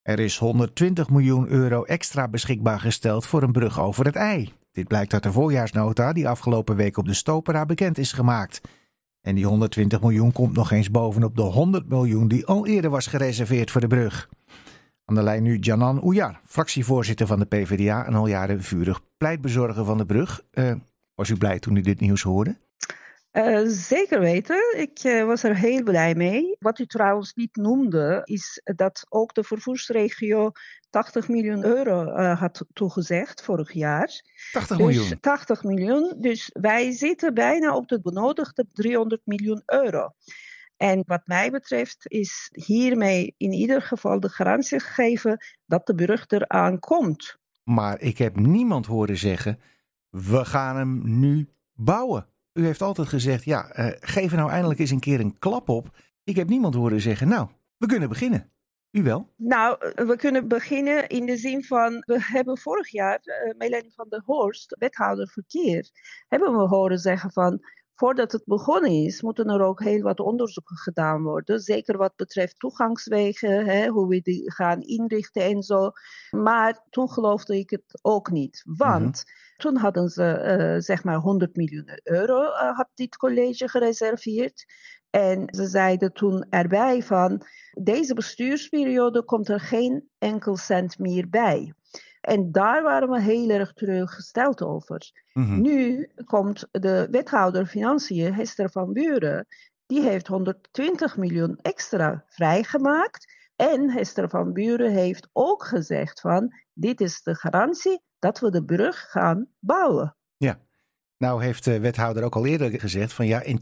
Er is 120 miljoen euro extra beschikbaar gesteld voor een brug over het IJ. Dit blijkt uit de voorjaarsnota die afgelopen week op de Stopera bekend is gemaakt. En die 120 miljoen komt nog eens bovenop de 100 miljoen die al eerder was gereserveerd voor de brug. Aan de lijn nu Djanan Oujar, fractievoorzitter van de PvdA en al jaren vurig pleitbezorger van de brug. Was u blij toen u dit nieuws hoorde? Zeker weten. Ik was er heel blij mee. Wat u trouwens niet noemde, is dat ook de vervoersregio 80 miljoen euro had toegezegd vorig jaar. 80 miljoen? Dus 80 miljoen. Dus wij zitten bijna op de benodigde 300 miljoen euro. En wat mij betreft is hiermee in ieder geval de garantie gegeven dat de brug eraan komt. Maar ik heb niemand horen zeggen, we gaan hem nu bouwen. U heeft altijd gezegd, geef er nou eindelijk eens een keer een klap op. Ik heb niemand horen zeggen, nou, we kunnen beginnen. U wel? Nou, we kunnen beginnen in de zin van, we hebben vorig jaar, Melanie van der Horst, wethouder verkeer, hebben we horen zeggen van, voordat het begonnen is, moeten er ook heel wat onderzoeken gedaan worden. Zeker wat betreft toegangswegen, hoe we die gaan inrichten en zo. Maar toen geloofde ik het ook niet. Want toen hadden ze 100 miljoen euro had dit college gereserveerd. En ze zeiden toen erbij van, deze bestuursperiode komt er geen enkel cent meer bij. En daar waren we heel erg teleurgesteld over. Nu komt de wethouder Financiën, Hester van Buren, die heeft 120 miljoen extra vrijgemaakt. En Hester van Buren heeft ook gezegd van, dit is de garantie dat we de brug gaan bouwen. Ja, nou heeft de wethouder ook al eerder gezegd van in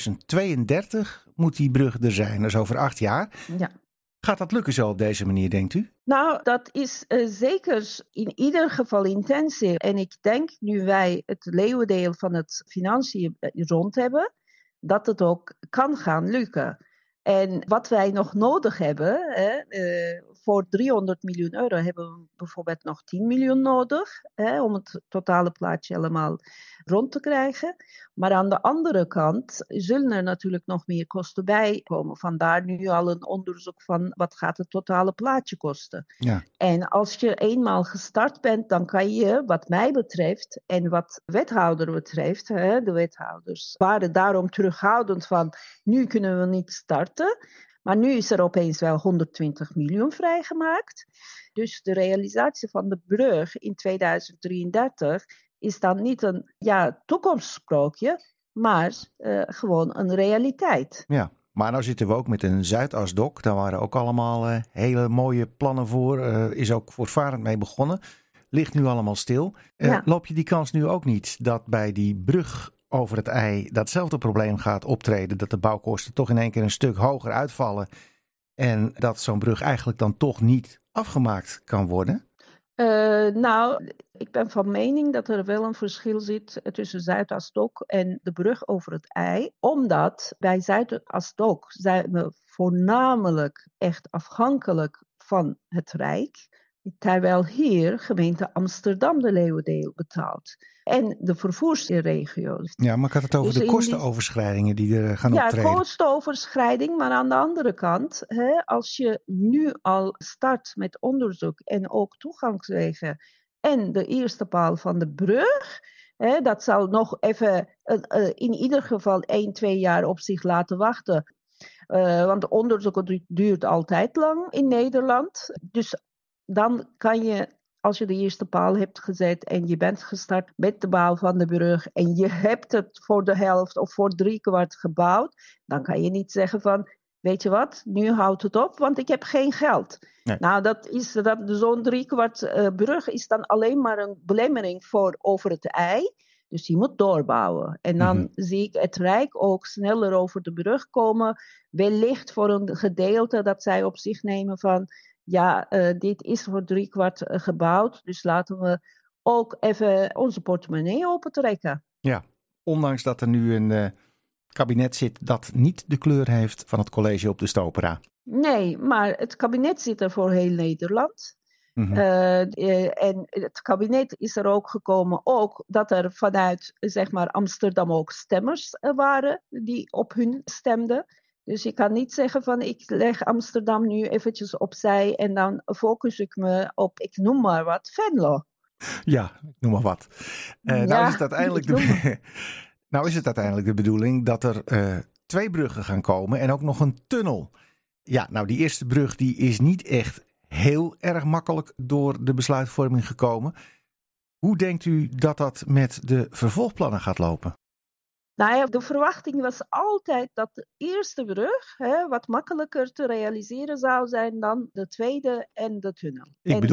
2032 moet die brug er zijn. Dat is over 8 jaar. Ja. Gaat dat lukken zo op deze manier, denkt u? Nou, dat is zeker in ieder geval intentie. En ik denk, nu wij het leeuwendeel van het financiën rond hebben, dat het ook kan gaan lukken. En wat wij nog nodig hebben, voor 300 miljoen euro hebben we bijvoorbeeld nog 10 miljoen nodig, om het totale plaatje helemaal rond te krijgen. Maar aan de andere kant zullen er natuurlijk nog meer kosten bij komen. Vandaar nu al een onderzoek van wat gaat het totale plaatje kosten. Ja. En als je eenmaal gestart bent, dan kan je, wat mij betreft en wat wethouder betreft, de wethouders waren daarom terughoudend van, nu kunnen we niet starten. Maar nu is er opeens wel 120 miljoen vrijgemaakt. Dus de realisatie van de brug in 2033 is dan niet een toekomstsprookje, maar gewoon een realiteit. Ja, maar nou zitten we ook met een Zuidasdok. Daar waren ook allemaal hele mooie plannen voor. Is ook voortvarend mee begonnen. Ligt nu allemaal stil. Loop je die kans nu ook niet dat bij die brug over het IJ datzelfde probleem gaat optreden, dat de bouwkosten toch in één keer een stuk hoger uitvallen en dat zo'n brug eigenlijk dan toch niet afgemaakt kan worden? Nou, ik ben van mening dat er wel een verschil zit tussen Zuidasdok en de brug over het IJ, omdat bij Zuidasdok zijn we voornamelijk echt afhankelijk van het Rijk, terwijl hier gemeente Amsterdam de leeuwendeel betaalt. En de vervoersregio. Ja, maar ik had het over de kostenoverschrijdingen die er gaan optreden. Ja, kostenoverschrijding, maar aan de andere kant, als je nu al start met onderzoek en ook toegangswegen en de eerste paal van de brug, dat zal nog even in ieder geval 1-2 jaar op zich laten wachten. Want onderzoek duurt altijd lang in Nederland. Dus dan kan je, als je de eerste paal hebt gezet en je bent gestart met de bouw van de brug en je hebt het voor de helft of voor 3/4 gebouwd, dan kan je niet zeggen van, weet je wat, nu houdt het op, want ik heb geen geld. Nee. Nou, zo'n 3/4 brug is dan alleen maar een belemmering voor over het IJ. Dus die moet doorbouwen. En dan zie ik het Rijk ook sneller over de brug komen. Wellicht voor een gedeelte dat zij op zich nemen van, dit is voor 3/4 gebouwd, dus laten we ook even onze portemonnee opentrekken. Ja, ondanks dat er nu een kabinet zit dat niet de kleur heeft van het college op de Stopera. Nee, maar het kabinet zit er voor heel Nederland. En het kabinet is er ook gekomen ook dat er vanuit Amsterdam ook stemmers waren die op hun stemden. Dus ik kan niet zeggen van ik leg Amsterdam nu eventjes opzij en dan focus ik me op, ik noem maar wat, Venlo. Ja, noem maar wat. Nou is het uiteindelijk nou is het uiteindelijk de bedoeling dat er 2 bruggen gaan komen en ook nog een tunnel. Ja, nou die eerste brug die is niet echt heel erg makkelijk door de besluitvorming gekomen. Hoe denkt u dat dat met de vervolgplannen gaat lopen? Nou ja, de verwachting was altijd dat de eerste brug wat makkelijker te realiseren zou zijn dan de tweede en de tunnel.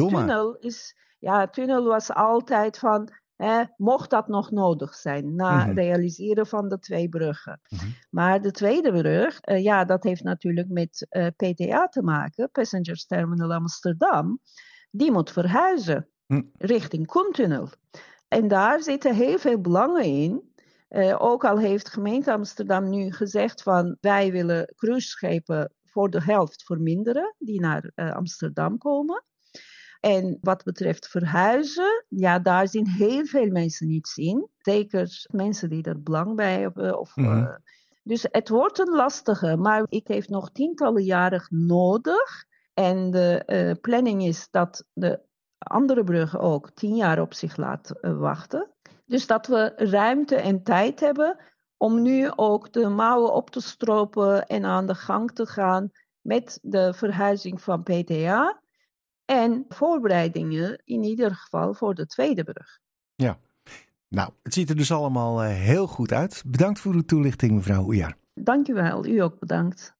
Tunnel was altijd van, mocht dat nog nodig zijn na realiseren van de 2 bruggen. Mm-hmm. Maar de tweede brug, dat heeft natuurlijk met PTA te maken, Passengers Terminal Amsterdam. Die moet verhuizen richting Koentunnel. En daar zitten heel veel belangen in. Ook al heeft gemeente Amsterdam nu gezegd van wij willen cruiseschepen voor de helft verminderen die naar Amsterdam komen. En wat betreft verhuizen, daar zien heel veel mensen niets in. Zeker mensen die er belang bij hebben. Dus het wordt een lastige, maar ik heb nog tientallen jaren nodig. En de planning is dat de andere bruggen ook 10 jaar op zich laat wachten. Dus dat we ruimte en tijd hebben om nu ook de mouwen op te stropen en aan de gang te gaan met de verhuizing van PTA. En voorbereidingen in ieder geval voor de tweede brug. Ja, nou, het ziet er dus allemaal heel goed uit. Bedankt voor uw toelichting, mevrouw Oejaar. Dank u wel, u ook bedankt.